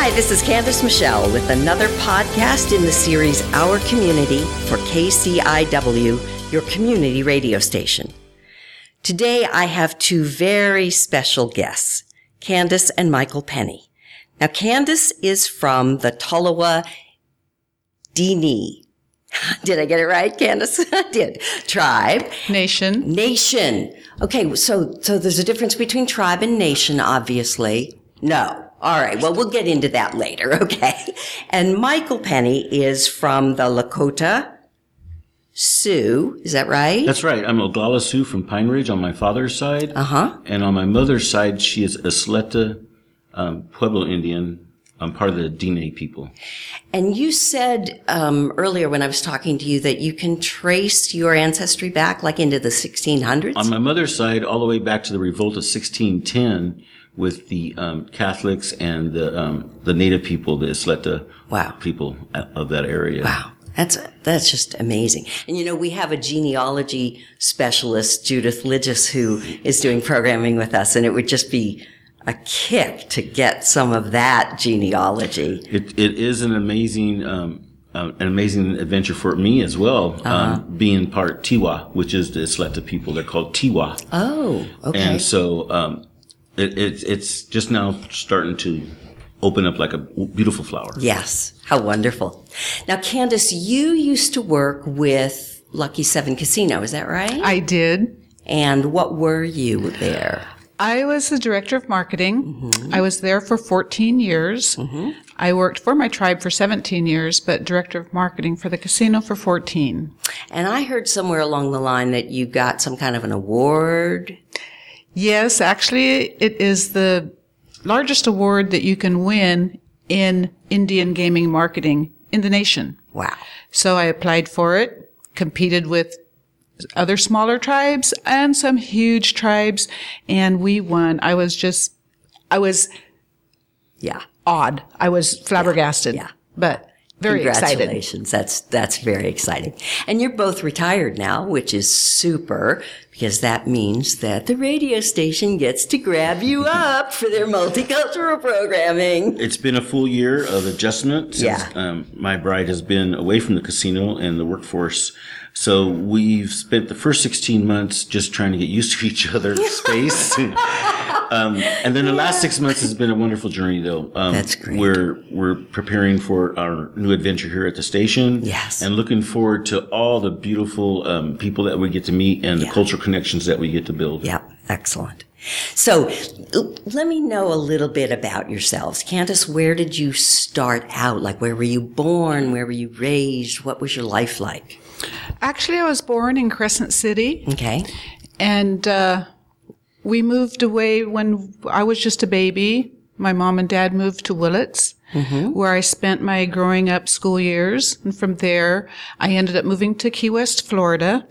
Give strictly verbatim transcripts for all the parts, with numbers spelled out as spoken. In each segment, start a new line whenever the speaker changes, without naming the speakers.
Hi, this is Candace Michelle with another podcast in the series Our Community for K C I W, your community radio station. Today I have two very special guests, Candace and Michael Penny. Now, Candace is from the Tolowa Dini. Did I get it right, Candace? I did. Tribe.
Nation.
Nation. Okay, so so there's a difference between tribe and nation, obviously. No. All right, well, we'll get into that later, okay? And Michael Penny is from the Lakota Sioux. Is that right?
That's right. I'm Oglala Sioux from Pine Ridge on my father's side.
Uh-huh.
And on my mother's side, she is Isleta um, Pueblo Indian. I'm part of the Dine people.
And you said um, earlier when I was talking to you that you can trace your ancestry back like into the sixteen hundreds?
On my mother's side, all the way back to the revolt of sixteen ten with the um, Catholics and the um, the native people, the Isleta
wow.
people of that area.
Wow. That's that's just amazing. And, you know, we have a genealogy specialist, Judith Ligis, who is doing programming with us, and it would just be a kick to get some of that genealogy.
It it is an amazing um, uh, an amazing adventure for me as well,
uh-huh.
um, being part Tiwa, which is the Isleta people. They're called Tiwa.
Oh, okay.
And so um, it, it it's just now starting to open up like a beautiful flower.
Yes, how wonderful. Now, Candace, you used to work with Lucky Seven Casino, is that right?
I did.
And what were you there?
I was the director of marketing. Mm-hmm. I was there for fourteen years. Mm-hmm. I worked for my tribe for seventeen years, but director of marketing for the casino for fourteen.
And I heard somewhere along the line that you got some kind of an award.
Yes, actually, it is the largest award that you can win in Indian gaming marketing in the nation.
Wow.
So I applied for it, competed with other smaller tribes and some huge tribes, and we won. I was just, I was,
yeah,
awed. I was flabbergasted,
yeah, yeah.
but very
Congratulations.
excited.
That's, that's very exciting. And you're both retired now, which is super, because that means that the radio station gets to grab you up for their multicultural programming.
It's been a full year of adjustment since
yeah.
um, my bride has been away from the casino and the workforce. So we've spent the first sixteen months just trying to get used to each other's space. um, and then the yeah. last six months has been a wonderful journey, though. Um,
That's great.
We're, we're preparing for our new adventure here at the station.
Yes.
And looking forward to all the beautiful um, people that we get to meet and the
yeah.
cultural connections that we get to build.
Yeah, excellent. So let me know a little bit about yourselves. Candace, where did you start out? Like, where were you born? Where were you raised? What was your life like?
Actually, I was born in Crescent City.
Okay.
And uh, we moved away when I was just a baby. My mom and dad moved to Willits, mm-hmm. where I spent my growing up school years. And from there, I ended up moving to Key West, Florida.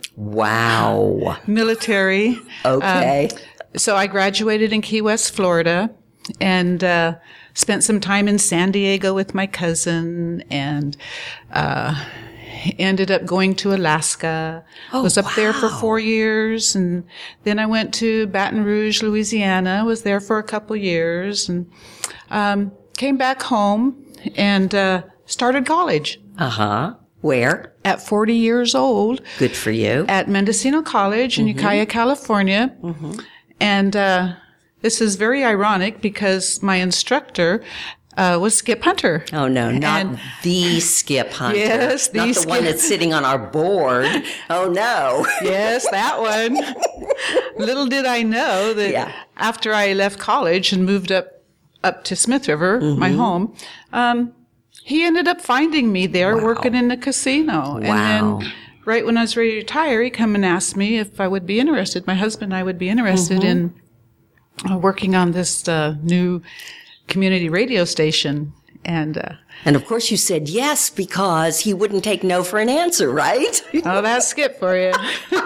Wow.
Military.
Okay.
Um, so I graduated in Key West, Florida, and uh, spent some time in San Diego with my cousin, and uh ended up going to Alaska.
Oh,
was up
wow.
there for four years. And then I went to Baton Rouge, Louisiana. Was there for a couple years and um, came back home and uh, started college.
Uh-huh. Where?
At forty years old.
Good for you.
At Mendocino College in mm-hmm. Ukiah, California. Mm-hmm. And uh, this is very ironic because my instructor Uh, was Skip Hunter.
Oh, no, not
and,
the Skip Hunter.
Yes, the
Not the
Skip.
one that's sitting on our board. Oh, no.
Yes, that one. Little did I know that
yeah.
after I left college and moved up, up to Smith River, mm-hmm. my home, um, he ended up finding me there
wow.
working in the casino.
Wow.
And then right when I was ready to retire, he come and asked me if I would be interested. My husband and I would be interested mm-hmm. in uh, working on this uh, new community radio station. And uh,
and of course you said yes because he wouldn't take no for an answer, right?
Oh, that's Skip for you.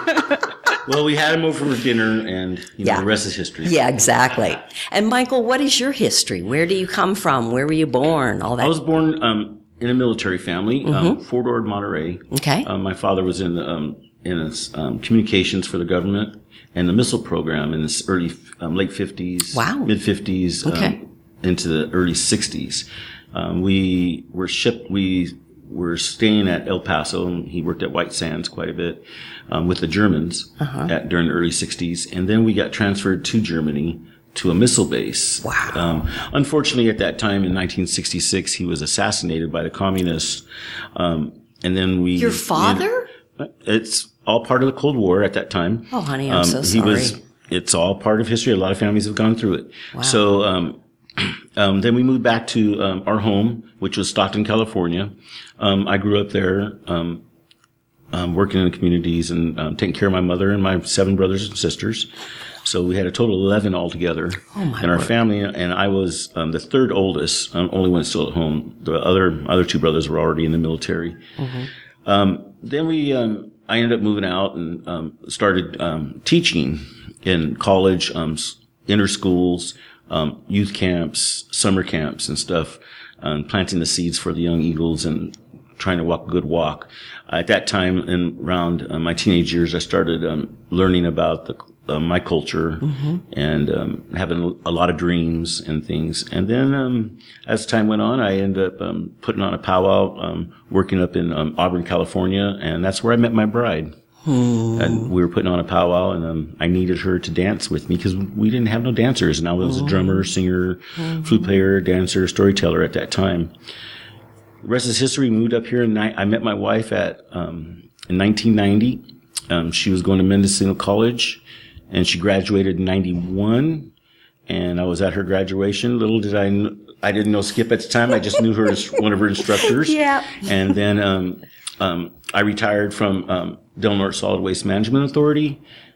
Well, we had him over for dinner, and you know,
yeah.
the rest is history.
Yeah, exactly. And Michael, what is your history? Where do you come from? Where were you born? All that.
I was born um, in a military family, mm-hmm. um, Fort Ord, Monterey.
Okay.
Um, my father was in the, um, in a, um, communications for the government and the missile program in the early, um, late fifties,
wow.
mid fifties,
okay.
um, into the early sixties. Um, we were shipped, we were staying at El Paso, and he worked at White Sands quite a bit um, with the Germans uh-huh. at, during the early sixties. And then we got transferred to Germany to a missile base.
Wow.
Um, unfortunately, at that time in nineteen sixty-six, he was assassinated by the communists. Um, and then we...
Your father?
We, it's all part of the Cold War at that time.
Oh, honey, I'm
um,
so sorry.
He was, it's all part of history. A lot of families have gone through it.
Wow.
So um, um, then we moved back to um, our home, which was Stockton, California. Um, I grew up there, um, um, working in the communities and um, taking care of my mother and my seven brothers and sisters. So we had a total of eleven altogether
oh my
in our
word.
family, and I was um, the third oldest, um, only one still at home. The other other two brothers were already in the military. Mm-hmm. Um, then we, um, I ended up moving out and um, started um, teaching in college, um, inter schools, um, youth camps, summer camps, and stuff, um, planting the seeds for the young eagles and trying to walk a good walk. At that time, in around uh, my teenage years, I started um, learning about the Uh, my culture mm-hmm. and um, having a lot of dreams and things. And then um, as time went on, I ended up um, putting on a powwow, um, working up in um, Auburn, California, and that's where I met my bride. Hmm. And we were putting on a powwow, and um, I needed her to dance with me because we didn't have no dancers. And I was mm-hmm. a drummer, singer, mm-hmm. flute player, dancer, storyteller at that time. The rest is history. We moved up here, and I, I met my wife at um, in nineteen ninety. Um, she was going to Mendocino College. And she graduated in ninety-one, and I was at her graduation. Little did I know, I didn't know Skip at the time. I just knew her as one of her instructors.
Yeah.
And then um, um, I retired from um, Del Norte Solid Waste Management Authority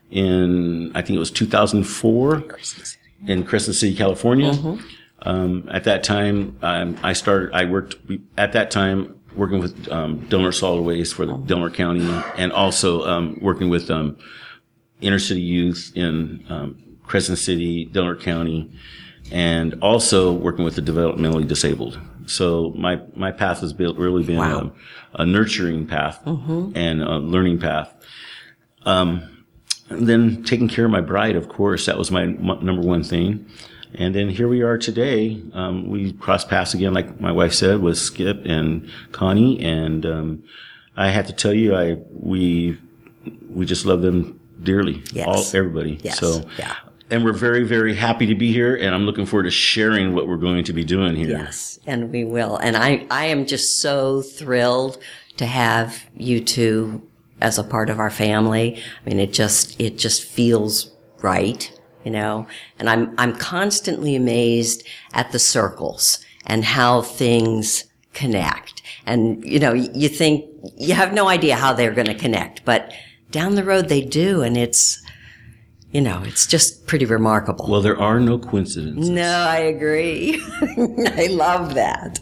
in, I think it was two thousand four in Crescent City, California. Mm-hmm. Um, at that time, um, I started, I worked, at that time, working with um, Del Norte Solid Waste for the Del Norte County, and also um, working with um, inner city youth in um, Crescent City, Del Norte County, and also working with the developmentally disabled. So my my path has built, really been wow. a, a nurturing path mm-hmm. and a learning path. Um, and then taking care of my bride, of course, that was my m- number one thing. And then here we are today. Um, we crossed paths again, like my wife said, with Skip and Connie. And um, I have to tell you, I we we just love them dearly,
yes.
all everybody.
Yes.
So,
yeah.
And we're very, very happy to be here, and I'm looking forward to sharing what we're going to be doing here.
Yes, and we will. And I, I am just so thrilled to have you two as a part of our family. I mean, it just, it just feels right, you know. And I'm, I'm constantly amazed at the circles and how things connect. And you know, you think you have no idea how they're going to connect, but down the road they do, and it's, you know, it's just pretty remarkable.
Well, there are no coincidences.
No, I agree. I love that.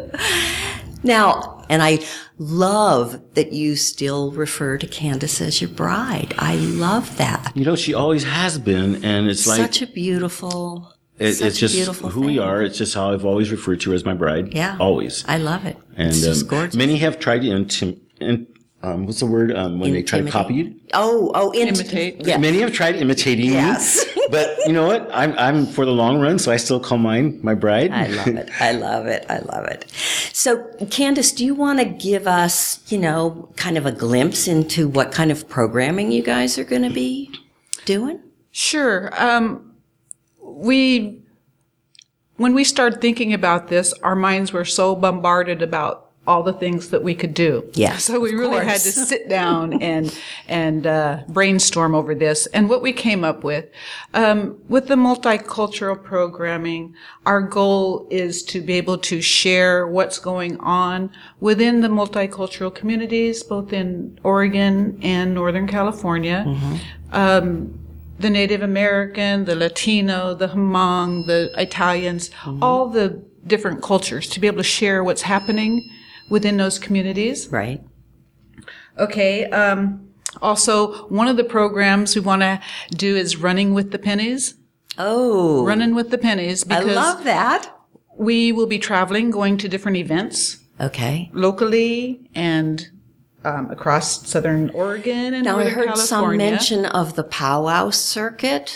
Now, and I love that you still refer to Candace as your bride. I love that.
You know, she always has been, and it's like
such a beautiful,
it,
such
it's just
a beautiful
who
thing.
we are. It's just how I've always referred to her as my bride.
Yeah,
always.
I love it.
And
it's just
um,
gorgeous.
Many have tried to intim- in, um, what's the word um, when
Intimidate.
they try to copy you?
Oh, oh, int-
imitate.
Yeah.
Many have tried imitating
Yes.
me, but you know what? I'm I'm for the long run, so I still call mine my bride.
I love it. I love it. I love it. So, Candace, do you want to give us, you know, kind of a glimpse into what kind of programming you guys are going to be doing?
Sure. Um, we, when we started thinking about this, our minds were so bombarded about all the things that we could do.
Yes,
so we
of
really
course.
had to sit down and and uh, brainstorm over this. And what we came up with, um, with the multicultural programming, our goal is to be able to share what's going on within the multicultural communities, both in Oregon and Northern California. Mm-hmm. Um, the Native American, the Latino, the Hmong, the Italians, mm-hmm. all the different cultures, to be able to share what's happening within those communities.
Right.
Okay. Um, also, one of the programs we want to do is Running with the Pennies.
Oh.
Running with the Pennies.
I
Because
love that.
we will be traveling, going to different events.
Okay.
Locally and um, across Southern Oregon and
Now, I
Northern
heard
California.
some mention of the powwow circuit.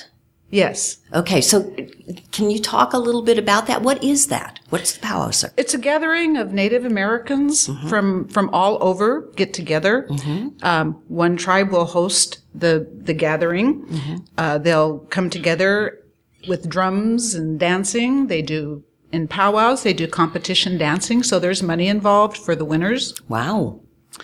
Yes.
Okay, so can you talk a little bit about that? What is that? What's the powwow circuit?
It's a gathering of Native Americans mm-hmm. from, from all over get together. Mm-hmm. Um, one tribe will host the the gathering. Mm-hmm. Uh, they'll come together with drums and dancing. They do in powwows. They do competition dancing, so there's money involved for the winners.
Wow.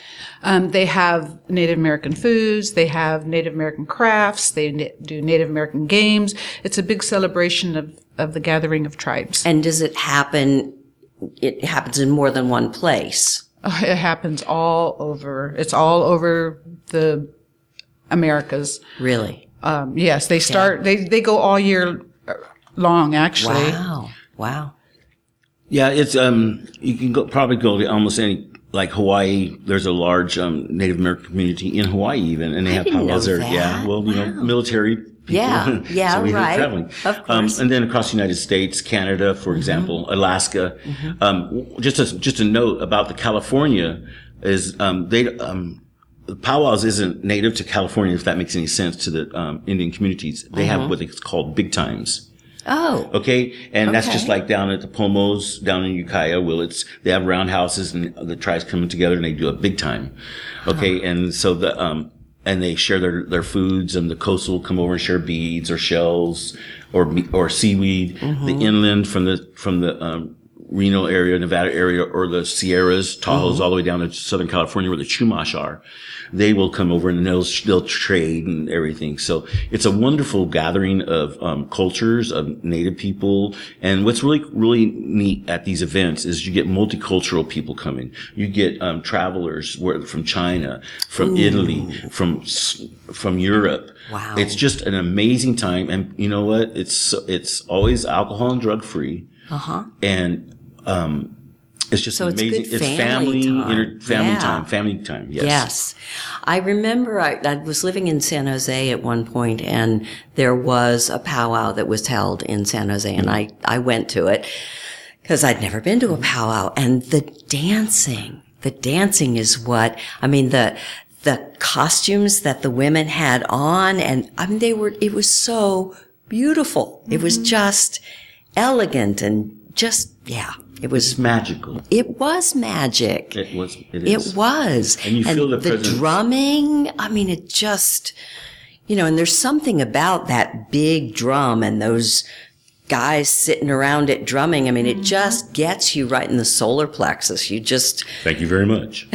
Um, they have Native American foods. They have Native American crafts. They na- do Native American games. It's a big celebration of, of the gathering of tribes.
And does it happen, it happens in more than one place?
Uh, it happens all over. It's all over the Americas.
Really?
Um, yes, they start, yeah. they, they go all year long, actually.
Wow. Wow.
Yeah, it's, um, you can go, probably go to almost any, like Hawaii, there's a large um, Native American community in Hawaii even, and they
I
have
didn't
powwows
know
there.
that.
Yeah, well, you
wow.
know, military people.
Yeah, yeah,
so we
right.
Traveling.
Of course.
Um, and then across the United States, Canada, for example, mm-hmm. Alaska. Mm-hmm. Um, just a, just a note about the California is um, they um, the powwows isn't native to California, if that makes any sense to the um, Indian communities. They mm-hmm. have what it's called big times.
Oh.
Okay. And
okay.
that's just like down at the Pomos, down in Ukiah, Willits. They have roundhouses and the tribes coming together and they do a big time. Okay. Oh. And so the, um, and they share their, their foods, and the coastal will come over and share beads or shells or, or seaweed. Mm-hmm. The inland from the, from the, um, Reno area, Nevada area, or the Sierras, Tahoe's, mm-hmm. all the way down to Southern California where the Chumash are. They will come over and they'll, they'll trade and everything. So it's a wonderful gathering of, um, cultures, of Native people. And what's really, really neat at these events is you get multicultural people coming. You get, um, travelers from China, from Ooh. Italy, from, from Europe.
Wow.
It's just an amazing time. And you know what? It's, it's always alcohol and drug free.
Uh-huh.
And, um, it's just
so
amazing.
It's,
it's
family,
family,
time.
Inter- family
yeah.
time, family time. Yes.
Yes. I remember I, I was living in San Jose at one point, and there was a powwow that was held in San Jose, and I, I went to it because I'd never been to a powwow. And the dancing, the dancing is what, I mean, the, the costumes that the women had on, and I mean, they were, it was so beautiful. Mm-hmm. It was just elegant and just, yeah. It was
it's magical.
It was magic.
It was. It is.
It was.
And you feel
and
the
the
presence.
drumming. I mean, it just, you know, and there's something about that big drum and those guys sitting around it drumming. I mean, it just gets you right in the solar plexus. You just.
Thank you very much.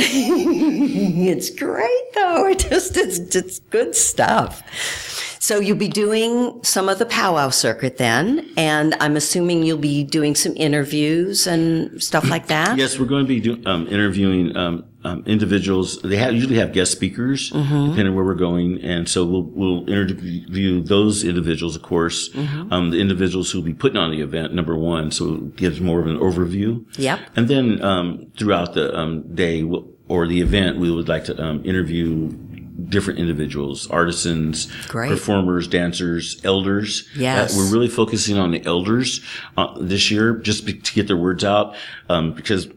It's great, though. It just it's it's good stuff. So you'll be doing some of the powwow circuit then, and I'm assuming you'll be doing some interviews and stuff like that?
Yes, we're going to be do, um, interviewing um, um, individuals. They have, usually have guest speakers, mm-hmm. depending on where we're going, and so we'll we'll interview those individuals, of course, mm-hmm. um, the individuals who will be putting on the event, number one, so it gives more of an overview.
Yep.
And then um, throughout the um, day we'll, or the event, we would like to um, interview different individuals, artisans,
Great.
performers, dancers, elders.
Yes.
Uh, we're really focusing on the elders uh, this year just be, to get their words out um, because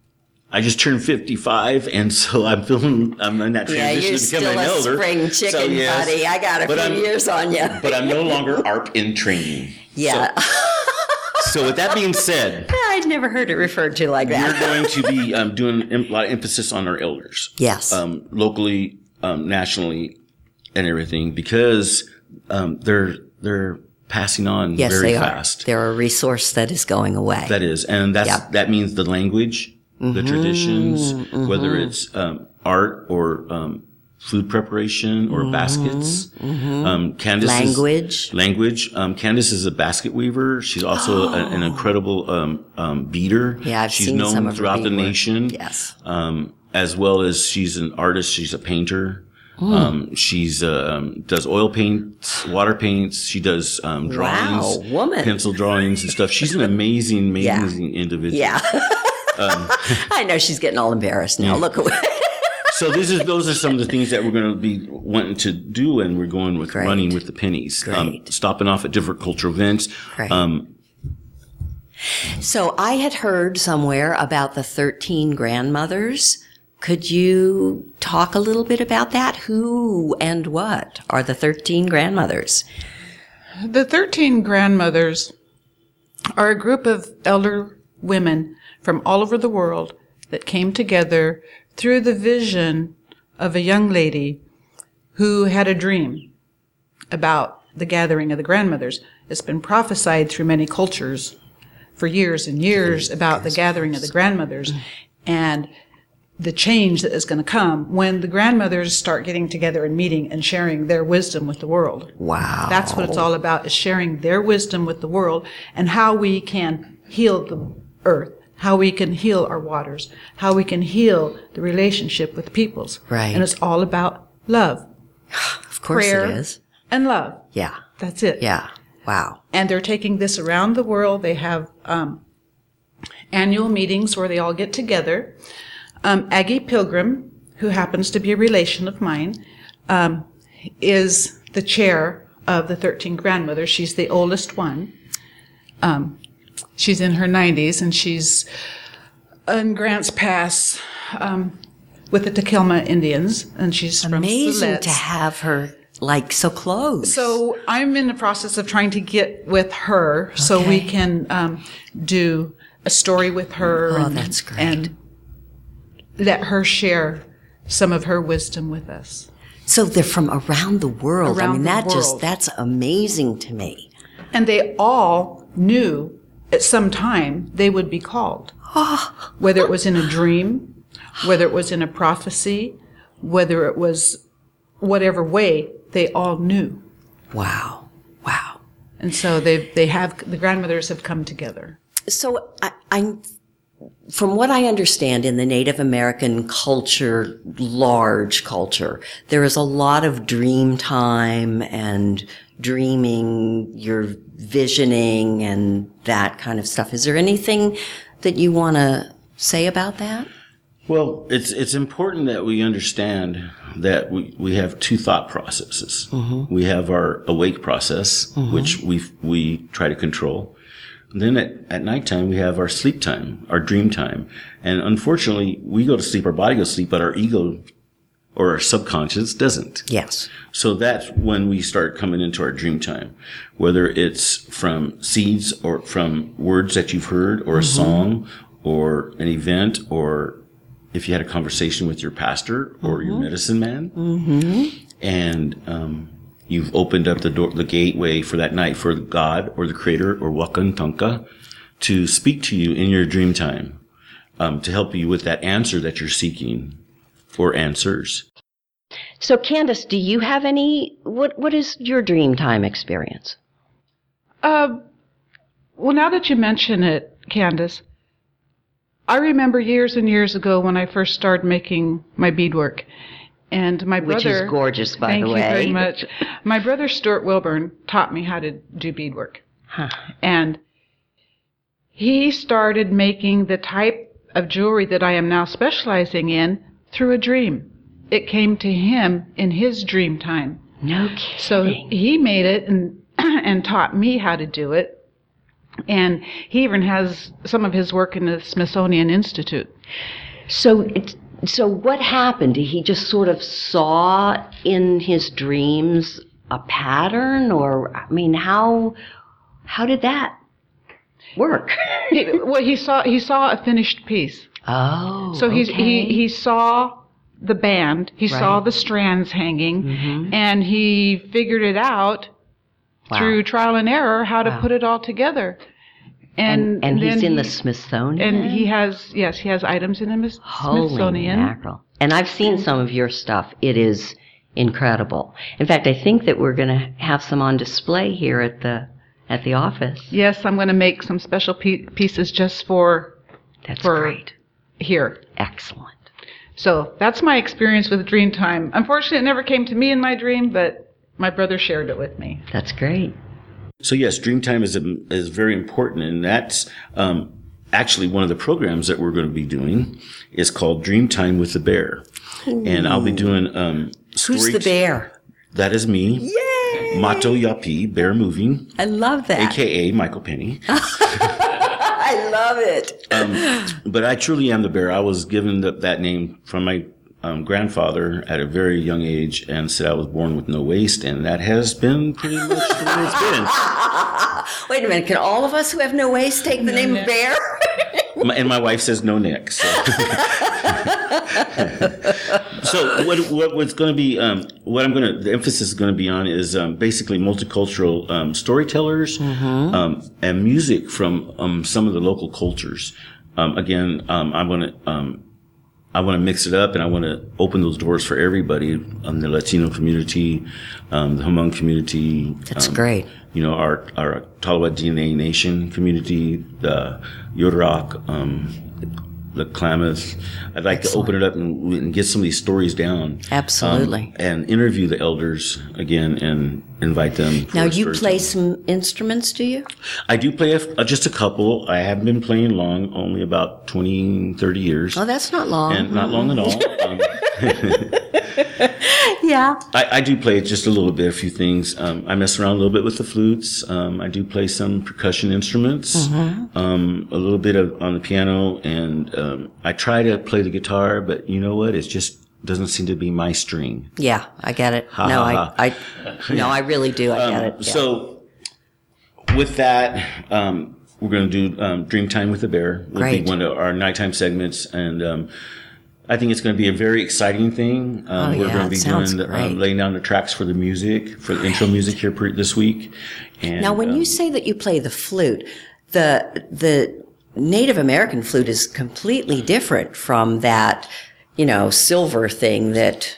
I just turned fifty-five, and so I'm feeling I'm in that
yeah,
transition
you're
to become
still
an
a
elder.
Spring chicken,
so, yes,
buddy. I got a few
I'm,
years on you.
But I'm no longer A R P in training.
Yeah.
So, so with that being said,
I'd never heard it referred to like that.
We're going to be um, doing a lot of emphasis on our elders.
Yes.
Um, locally, um, nationally, and everything, because um, they're they're passing on
yes,
very
they
fast.
Are. They're a resource that is going away.
That is, and that's
yep.
that means the language, mm-hmm, the traditions,
mm-hmm.
whether it's um, art or um, food preparation or mm-hmm, baskets.
Mm-hmm.
Um, Candace
language,
is, language. Um, Candace is a basket weaver. She's also oh. a, an incredible um, um, beater.
Yeah, I've
she's
seen
known
some of her
throughout the
bead work.
nation.
Yes,
um, as well as she's an artist. She's a painter. Mm. Um, she's, uh, um, does oil paints, water paints. She does, um, drawings,
wow, woman.
pencil drawings and stuff. She's an amazing, amazing
yeah.
individual.
Yeah.
um,
I know she's getting all embarrassed now. Yeah. Look away.
So this is, those are some of the things that we're going to be wanting to do. And we're going with
Great.
running with the pennies,
Great.
um, stopping off at different cultural events.
Great.
Um,
so I had heard somewhere about the thirteen grandmothers. Could you talk a little bit about that? Who and what are the thirteen grandmothers?
The thirteen grandmothers are a group of elder women from all over the world that came together through the vision of a young lady who had a dream about the gathering of the grandmothers. It's been prophesied through many cultures for years and years about the gathering of the grandmothers and the change that is going to come when the grandmothers start getting together and meeting and sharing their wisdom with the world.
Wow.
That's what it's all about, is sharing their wisdom with the world and how we can heal the earth, how we can heal our waters, how we can heal the relationship with peoples.
Right.
And it's all about love.
Of course
Prayer
it is.
and love.
Yeah.
That's it.
Yeah. Wow.
And they're taking this around the world. They have um, annual meetings where they all get together. Um, Aggie Pilgrim, who happens to be a relation of mine, um, is the chair of the thirteen grandmothers. She's the oldest one. Um, she's in her nineties, and she's in Grants Pass um, with the Tequilma Indians, and she's from
Amazing
Siletz.
to have her like so close.
So I'm in the process of trying to get with her so we
Okay.
can um, do a story with her.
Oh,
and,
that's great.
And let her share some of her wisdom with us.
So they're from around the world. I
Around
mean,
the
that just,
world.
that's amazing to me.
And they all knew at some time they would be called. Whether it was in a dream, whether it was in a prophecy, whether it was whatever way, they all knew.
Wow. Wow.
And so they they have, the grandmothers have come together.
So I, I, from what I understand in the Native American culture, large culture, there is a lot of dream time and dreaming, your visioning and that kind of stuff. Is there anything that you want to say about that?
Well, it's it's important that we understand that we, we have two thought processes. Mm-hmm. We have our awake process, mm-hmm. which we we try to control. And then at, at nighttime, we have our sleep time, our dream time. And unfortunately, we go to sleep, our body goes to sleep, but our ego or our subconscious doesn't.
Yes.
So that's when we start coming into our dream time, whether it's from seeds or from words that you've heard or a mm-hmm. song or an event, or if you had a conversation with your pastor or mm-hmm. your medicine man,
mm-hmm.
and um, you've opened up the door, the gateway for that night for God or the Creator or Wakan Tonka to speak to you in your dream time, um, to help you with that answer that you're seeking or answers.
So, Candace, do you have any, what, what is your dream time experience?
Uh, well, now that you mention it, Candace, I remember years and years ago when I first started making my beadwork. And my brother...
Which is gorgeous, by
thank
the
you
way.
very much. My brother, Stuart Wilburn, taught me how to do beadwork.
Huh.
And he started making the type of jewelry that I am now specializing in through a dream. It came to him in his dream time.
No kidding.
So he made it and and taught me how to do it. And he even has some of his work in the Smithsonian Institute.
So it's, so what happened? Did he just sort of saw in his dreams a pattern, or I mean, how how did that work?
he, well, he saw he saw a finished piece.
Oh,
so he's,
okay.
he he saw the band, he
right.
saw the strands hanging,
mm-hmm.
and he figured it out
wow.
through trial and error how to
wow.
put it all together.
And, and, and he's in
he,
the Smithsonian?
And he has, yes, he has items in the
Holy
Smithsonian.
mackerel. And I've seen some of your stuff. It is incredible. In fact, I think that we're going to have some on display here at the at the office.
Yes, I'm going to make some special pe- pieces just for,
that's
for
great.
Here.
Excellent.
So that's my experience with Dreamtime. Unfortunately, it never came to me in my dream, but my brother shared it with me.
That's great.
So yes, Dreamtime is a, is very important, and that's um, actually one of the programs that we're going to be doing is called Dreamtime with the Bear. Ooh. And I'll be doing um,
Who's the bear?
That is me.
Yay!
Mato Yapi, Bear Moving.
I love that.
A K A Michael Penny.
I love it.
Um, but I truly am the bear. I was given the, that name from my um, grandfather at a very young age and said I was born with no waist, and that has been pretty much the way it's been.
Wait a minute. Can all of us who have no waist take the no name neck. Bear?
my, and my wife says no neck. So, so what, what what's going to be um, what I'm going to the emphasis is going to be on is um, basically multicultural um, storytellers mm-hmm. um, and music from um, some of the local cultures. Um, again, um, I want to. Um, I want to mix it up, and I want to open those doors for everybody, um, the Latino community, um, the Hmong community.
That's
um,
great. You
know, our, our Tolowa D N A Nation community, the Yurok, um, the Klamath. I'd like Excellent. to open it up and, and get some of these stories down.
Absolutely.
Um, and interview the elders again and invite them.
Now, you play some instruments, do you?
I do play a, uh, just a couple. I haven't been playing long, only about twenty, thirty years.
Oh, that's not long.
And not long at all. Um,
yeah.
I, I do play just a little bit, a few things. Um, I mess around a little bit with the flutes. Um, I do play some percussion instruments, mm-hmm. um, a little bit of on the piano, and um, I try to play the guitar, but you know what? It just doesn't seem to be my string.
Yeah, I get it.
Ha,
no,
ha,
I,
ha.
I, no, I really do. I
um,
get it. Yeah.
So with that, um, we're going to do um, Dreamtime with the Bear. Will
Great.
be one of our nighttime segments, and um, I think it's going to be a very exciting thing. Um,
oh,
we're
yeah,
going to be doing the, um, laying down the tracks for the music, for the intro music here per, this week. And,
now, when
um,
you say that you play the flute, the the Native American flute is completely different from that, you know, silver thing that.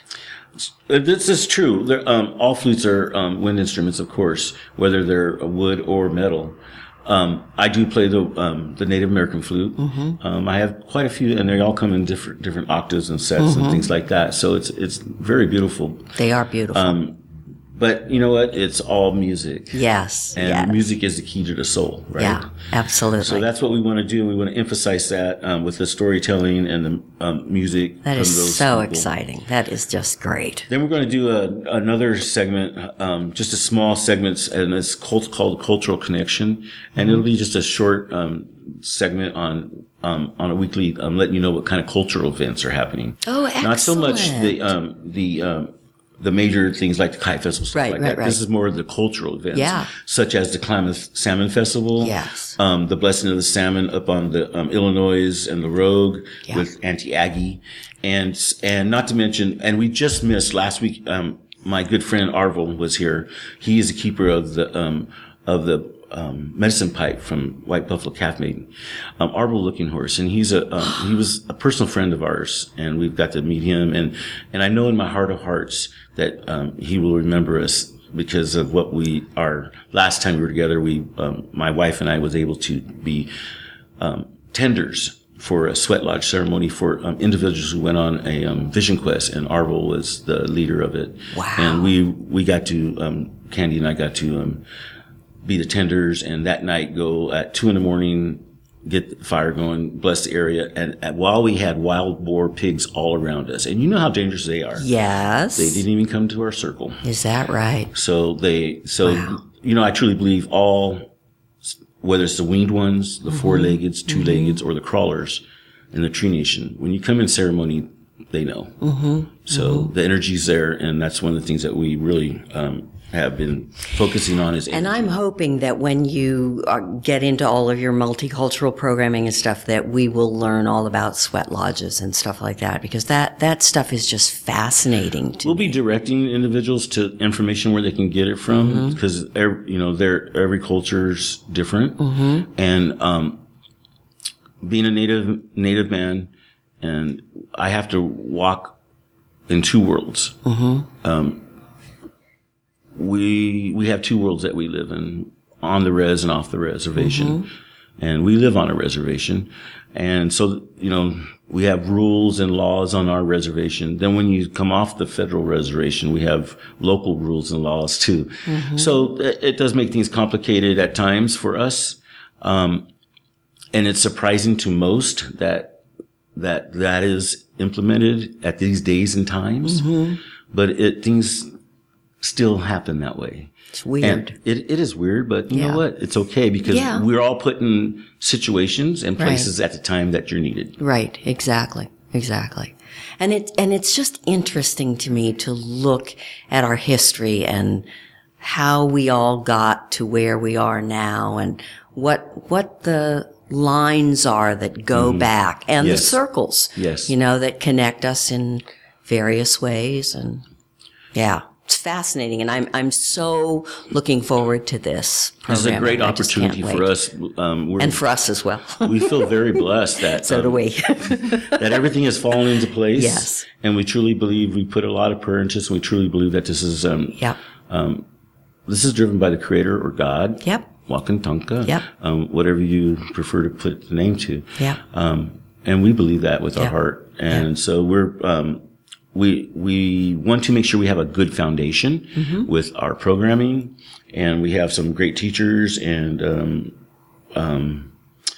This is true. They're, um, all flutes are um, wind instruments, of course, whether they're wood or metal. Um, I do play the um, the Native American flute. Mm-hmm. Um, I have quite a few, and they all come in different different octaves and sets mm-hmm. and things like that. So it's it's very beautiful.
They are beautiful. Um,
but you know what? It's all music.
Yes.
And
yes.
music is the key to the soul, right?
Yeah, absolutely.
So that's what we want to do. We want to emphasize that um, with the storytelling and the um, music.
That is
those
so
people.
exciting. That is just great.
Then we're going to do a, another segment, um, just a small segment, and it's cult, called Cultural Connection. And mm-hmm. it'll be just a short um, segment on um, on a weekly, um, letting you know what kind of cultural events are happening.
Oh, excellent.
Not so much the um, the um, the major things like the Kite Festival, stuff
right,
like
right,
that.
Right.
This is more of the cultural events,
yeah.
such as the Klamath Salmon Festival,
yes.
um, the Blessing of the Salmon up on the um, Illinois and the Rogue yeah. with Auntie Aggie, and and not to mention, and we just missed last week. Um, my good friend Arvel was here. He is a keeper of the um, of the Um, medicine pipe from White Buffalo Calf Maiden, um, Arvel Looking Horse, and he's a um, he was a personal friend of ours, and we've got to meet him, and and I know in my heart of hearts that um, he will remember us because of what we are. Last time we were together, we um, my wife and I was able to be um, tenders for a sweat lodge ceremony for um, individuals who went on a um, vision quest, and Arvel was the leader of it.
Wow!
And we we got to um, Candy and I got to. Um, be the tenders, and that night go at two in the morning, get the fire going, bless the area. And, and while we had wild boar pigs all around us, and you know how dangerous they are.
Yes.
They didn't even come to our circle.
Is that right?
So they, so, wow. you know, I truly believe all, whether it's the winged ones, the mm-hmm. four-leggeds, two-leggeds, mm-hmm. or the crawlers in the Tree Nation, when you come in ceremony, they know. Mm-hmm. So mm-hmm. the energy's there, and that's one of the things that we really, um, have been focusing on is energy.
And I'm hoping that when you are, get into all of your multicultural programming and stuff, that we will learn all about sweat lodges and stuff like that, because that, that stuff is just fascinating to
We'll
me.
be directing individuals to information where they can get it from, mm-hmm. because every, you know, their every culture's different, mm-hmm. and um, being a native native man, and I have to walk in two worlds. Mm-hmm. Um, We we have two worlds that we live in, on the res and off the reservation. Mm-hmm. And we live on a reservation. And so, you know, we have rules and laws on our reservation. Then when you come off the federal reservation, we have local rules and laws too. Mm-hmm. So it, it does make things complicated at times for us. Um, and it's surprising to most that that that is implemented at these days and times. Mm-hmm. But it things still happen that way.
It's weird.
And it, it is weird, but you
yeah.
know what? It's okay, because
yeah.
we're all put in situations and places right. at the time that you're needed.
Right. Exactly. Exactly. And it, and it's just interesting to me to look at our history and how we all got to where we are now and what, what the lines are that go mm-hmm. back and yes. the circles,
yes.
you know, that connect us in various ways. And yeah. It's fascinating, and I'm I'm so looking forward to this program.
This is a great opportunity for us,
um, we're, and for us as well.
We feel very blessed that
so um, do we.
that everything has fallen into place.
Yes,
and we truly believe we put a lot of prayer into this. And we truly believe that this is um,
yep.
um, this is driven by the Creator or God.
Yep.
Wakantanka.
Yep.
Um, whatever you prefer to put the name to.
Yep.
Um, and we believe that with yep. our heart, and yep. so we're. Um, We we want to make sure we have a good foundation mm-hmm. with our programming, and we have some great teachers. And um, um,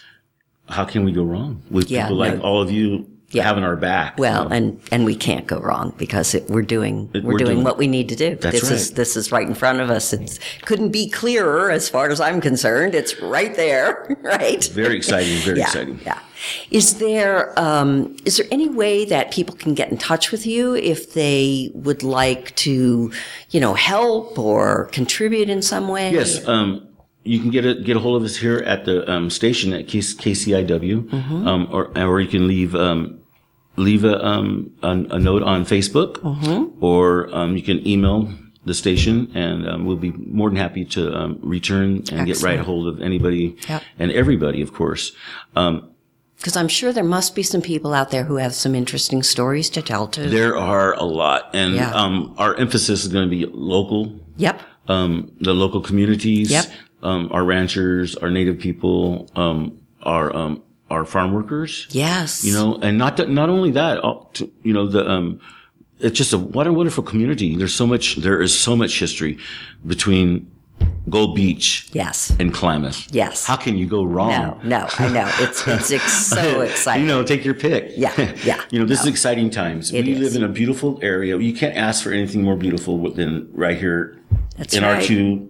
how can we go wrong with
yeah,
people like
no.
all of you yeah. having our back?
Well,
you know?
and and we can't go wrong because it, we're doing
it,
we're, we're doing, doing what we need to do.
That's
this
right.
is this is right in front of us. It couldn't be clearer as far as I'm concerned. It's right there, right?
Very exciting. Very
yeah,
exciting.
Yeah. Is there um, is there any way that people can get in touch with you if they would like to, you know, help or contribute in some way?
Yes, um, you can get a get a hold of us here at the um, station at K C I W, mm-hmm. um, or or you can leave um, leave a, um, a a note on Facebook, mm-hmm. or um, you can email the station, and um, we'll be more than happy to um, return and Excellent. Get right a hold of anybody
yep.
and everybody, of course. Um,
Because I'm sure there must be some people out there who have some interesting stories to tell too.
There are a lot, and
yeah.
um, our emphasis is going to be local.
Yep.
Um, the local communities.
Yep.
Um, our ranchers, our native people, um, our um, our farm workers.
Yes.
You know, and not that, not only that, to, you know, the um, it's just a what a wonderful community. There's so much. There is so much history between Gold Beach,
yes,
and Klamath.
Yes.
How can you go wrong?
No, no, I know. It's it's ex- so exciting.
You know, take your pick.
Yeah, yeah.
You know, this
no.
is exciting times.
It
we
is.
live in a beautiful area. You can't ask for anything more beautiful than right here
That's
in
right.
our two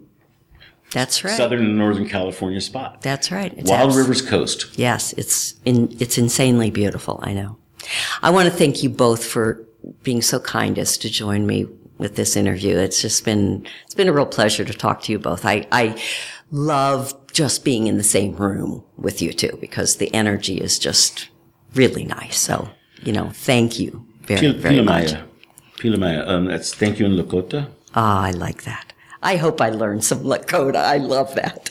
That's right.
Southern and Northern California spot.
That's right. It's
Wild
abs-
Rivers Coast.
Yes, it's in, it's insanely beautiful. I know. I want to thank you both for being so kind as to join me with this interview. It's just been, it's been a real pleasure to talk to you both. I, I love just being in the same room with you two because the energy is just really nice. So, you know, thank you very, Pil- very
Pilamaya.
much.
Pilamaya. Um, that's thank you in Lakota.
Ah, I like that. I hope I learned some Lakota. I love that.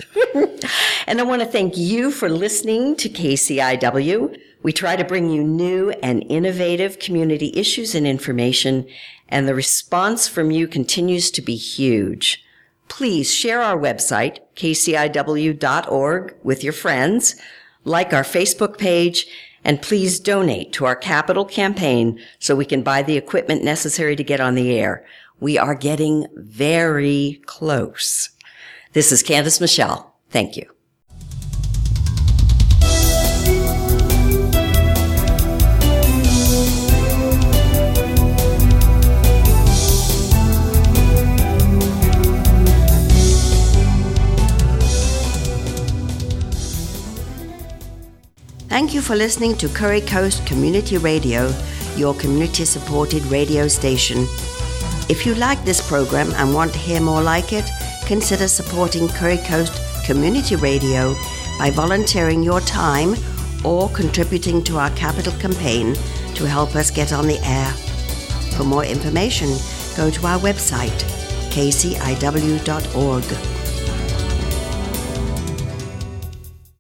And I want to thank you for listening to K C I W. We try to bring you new and innovative community issues and information, and the response from you continues to be huge. Please share our website, K C I W dot org, with your friends, like our Facebook page, and please donate to our capital campaign so we can buy the equipment necessary to get on the air. We are getting very close. This is Candace Michelle. Thank you. Thank you for listening to Curry Coast Community Radio, your community-supported radio station. If you like this program and want to hear more like it, consider supporting Curry Coast Community Radio by volunteering your time or contributing to our capital campaign to help us get on the air. For more information, go to our website, K C I W dot org.